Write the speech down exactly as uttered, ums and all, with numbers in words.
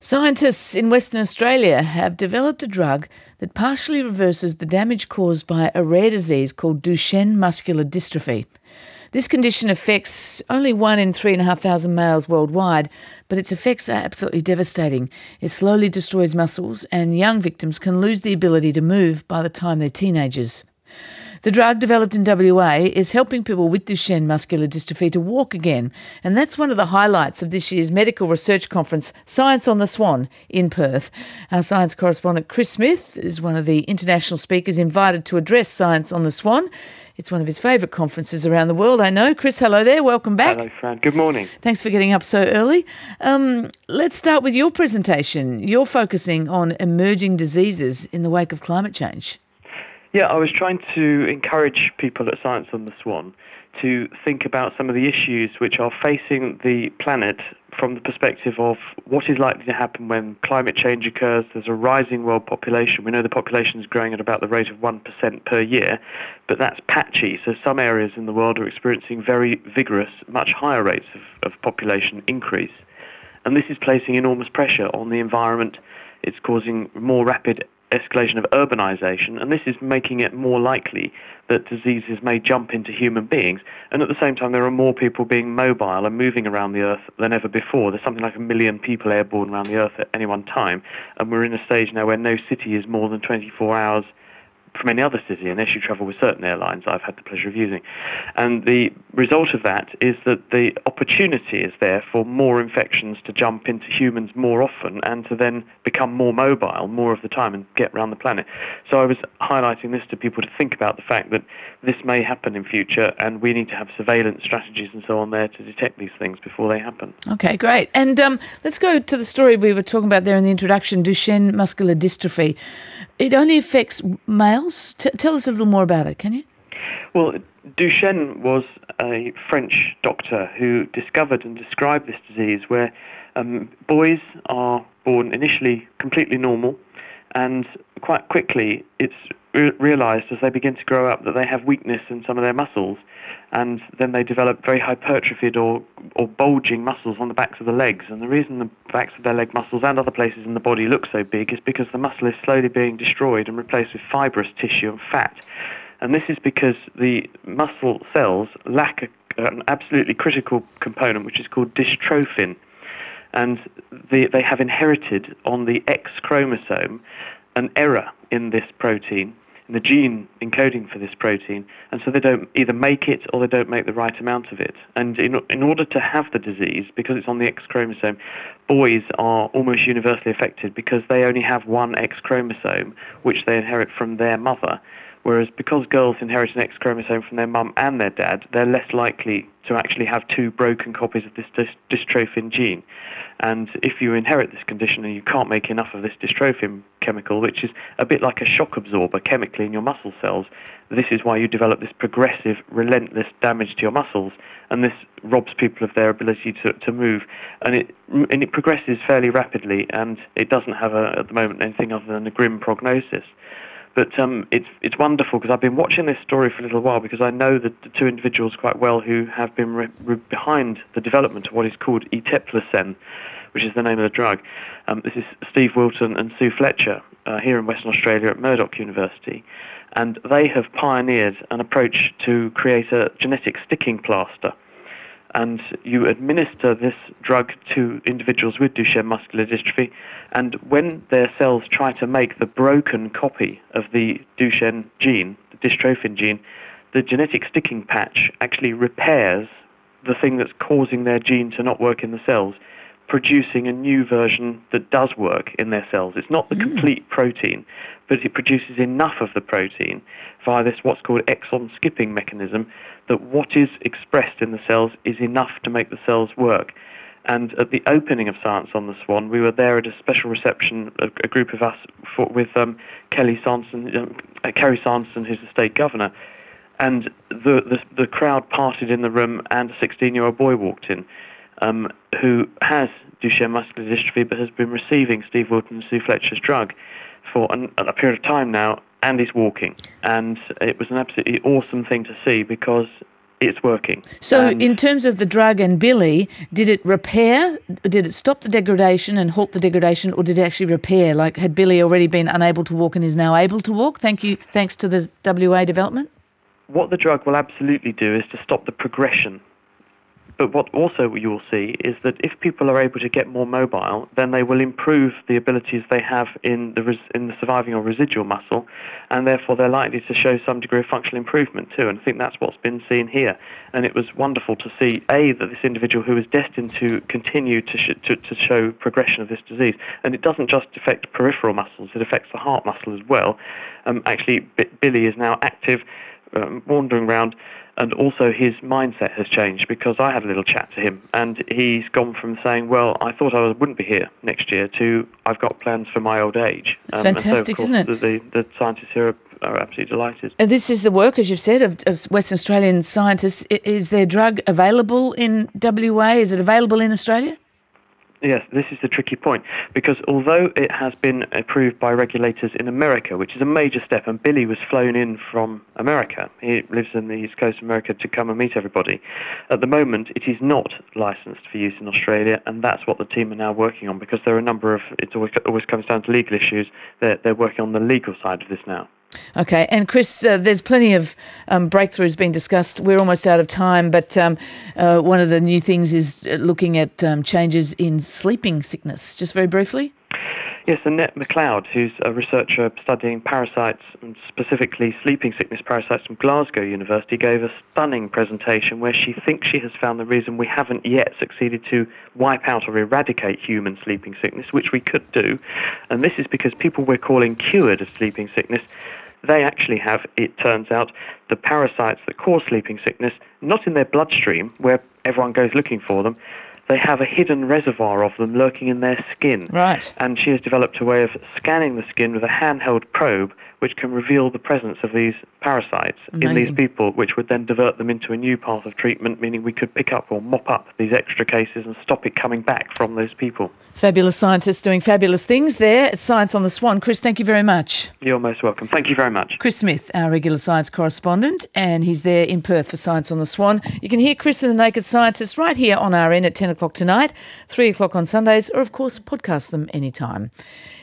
Scientists in Western Australia have developed a drug that partially reverses the damage caused by a rare disease called Duchenne muscular dystrophy. This condition affects only one in three and a half thousand males worldwide, but its effects are absolutely devastating. It slowly destroys muscles, and young victims can lose the ability to move by the time they're teenagers. The drug, developed in W A, is helping people with Duchenne muscular dystrophy to walk again, and that's one of the highlights of this year's medical research conference, Science on the Swan, in Perth. Our science correspondent Chris Smith is one of the international speakers invited to address Science on the Swan. It's one of his favourite conferences around the world, I know. Chris, hello there. Welcome back. Hello, Fran. Good morning. Thanks for getting up so early. Um, let's start with your presentation. You're focusing on emerging diseases in the wake of climate change. Yeah, I was trying to encourage people at Science on the Swan to think about some of the issues which are facing the planet from the perspective of what is likely to happen when climate change occurs. There's a rising world population. We know the population is growing at about the rate of one percent per year, but that's patchy. So some areas in the world are experiencing very vigorous, much higher rates of, of population increase. And this is placing enormous pressure on the environment. It's causing more rapid escalation of urbanisation, and this is making it more likely that diseases may jump into human beings. And at the same time, there are more people being mobile and moving around the Earth than ever before. There's something like a million people airborne around the Earth at any one time, and we're in a stage now where no city is more than twenty-four hours from any other city, unless you travel with certain airlines I've had the pleasure of using. And the result of that is that the opportunity is there for more infections to jump into humans more often and to then become more mobile more of the time and get around the planet. So I was highlighting this to people to think about the fact that this may happen in future, and we need to have surveillance strategies and so on there to detect these things before they happen. Okay, great. And um, let's go to the story we were talking about there in the introduction, Duchenne muscular dystrophy. It only affects males. T- tell us a little more about it, can you? Well, Duchenne was a French doctor who discovered and described this disease where um, boys are born initially completely normal, and quite quickly it's re- realised as they begin to grow up that they have weakness in some of their muscles, and then they develop very hypertrophied or, or bulging muscles on the backs of the legs. And the reason the backs of their leg muscles and other places in the body look so big is because the muscle is slowly being destroyed and replaced with fibrous tissue and fat. And this is because the muscle cells lack a, an absolutely critical component which is called dystrophin. And the, they have inherited on the X chromosome an error in this protein, in the gene encoding for this protein, and so they don't either make it or they don't make the right amount of it. And in, in order to have the disease, because it's on the X chromosome, boys are almost universally affected because they only have one X chromosome, which they inherit from their mother. Whereas because girls inherit an X chromosome from their mum and their dad, they're less likely to actually have two broken copies of this dys- dystrophin gene. And if you inherit this condition and you can't make enough of this dystrophin chemical, which is a bit like a shock absorber chemically in your muscle cells, this is why you develop this progressive, relentless damage to your muscles, and this robs people of their ability to, to move. And it and it progresses fairly rapidly, and it doesn't have, a, at the moment, anything other than a grim prognosis. But um, it's it's wonderful because I've been watching this story for a little while because I know the, the two individuals quite well who have been re- re- behind the development of what is called eteplirsen, which is the name of the drug. Um, this is Steve Wilton and Sue Fletcher uh, here in Western Australia at Murdoch University. And they have pioneered an approach to create a genetic sticking plaster. And you administer this drug to individuals with Duchenne muscular dystrophy, and when their cells try to make the broken copy of the Duchenne gene, the dystrophin gene, the genetic sticking patch actually repairs the thing that's causing their gene to not work in the cells, producing a new version that does work in their cells. It's not the mm. complete protein, but it produces enough of the protein via this what's called exon skipping mechanism that what is expressed in the cells is enough to make the cells work. And at the opening of Science on the Swan, we were there at a special reception, a, a group of us for, with um, Kelly Sanderson, um, uh, Kerry Sanderson, who's the state governor, and the, the the crowd parted in the room, and a sixteen-year-old boy walked in, um, who has Duchenne muscular dystrophy but has been receiving Steve Wilton and Sue Fletcher's drug for an, a period of time now, and is walking. And it was an absolutely awesome thing to see because it's working. So And in terms of the drug and Billy, did it repair, did it stop the degradation and halt the degradation, or did it actually repair? Like, had Billy already been unable to walk and is now able to walk, thank you, thanks to the W A development? what the drug will absolutely do is to stop the progression. But what also you will see is that if people are able to get more mobile, then they will improve the abilities they have in the res- in the surviving or residual muscle, and therefore they're likely to show some degree of functional improvement too. And I think that's what's been seen here. And it was wonderful to see, A, that this individual who was destined to continue to, sh- to, to show progression of this disease, and it doesn't just affect peripheral muscles, it affects the heart muscle as well. Um, actually, B- Billy is now active, um, wandering around, and also his mindset has changed, because I had a little chat to him and he's gone from saying, well, I thought I wouldn't be here next year, to I've got plans for my old age. It's um, fantastic, and so, of course, isn't it? The, the scientists here are, are absolutely delighted. And this is the work, as you've said, of, of Western Australian scientists. I- Is their drug available in W A? Is it available in Australia? Yes, this is the tricky point, because although it has been approved by regulators in America, which is a major step, and Billy was flown in from America, he lives in the East Coast of America to come and meet everybody, at the moment it is not licensed for use in Australia, and that's what the team are now working on, because there are a number of, it always, always comes down to legal issues. They're, they're working on the legal side of this now. Okay, and Chris, uh, there's plenty of um, breakthroughs being discussed. We're almost out of time, but um, uh, one of the new things is looking at um, changes in sleeping sickness. Just very briefly. Yes, Annette MacLeod, who's a researcher studying parasites, and specifically sleeping sickness parasites from Glasgow University, gave a stunning presentation where she thinks she has found the reason we haven't yet succeeded to wipe out or eradicate human sleeping sickness, which we could do. And this is because people we're calling cured of sleeping sickness, they actually have, it turns out, the parasites that cause sleeping sickness not in their bloodstream, where everyone goes looking for them. They have a hidden reservoir of them lurking in their skin. Right. And she has developed a way of scanning the skin with a handheld probe, which can reveal the presence of these parasites Amazing. in these people, which would then divert them into a new path of treatment, meaning we could pick up or mop up these extra cases and stop it coming back from those people. Fabulous scientists doing fabulous things there at Science on the Swan. Chris, thank you very much. You're most welcome. Thank you very much. Chris Smith, our regular science correspondent, and he's there in Perth for Science on the Swan. You can hear Chris and the Naked Scientist right here on R N at ten o'clock tonight, three o'clock on Sundays, or of course podcast them anytime.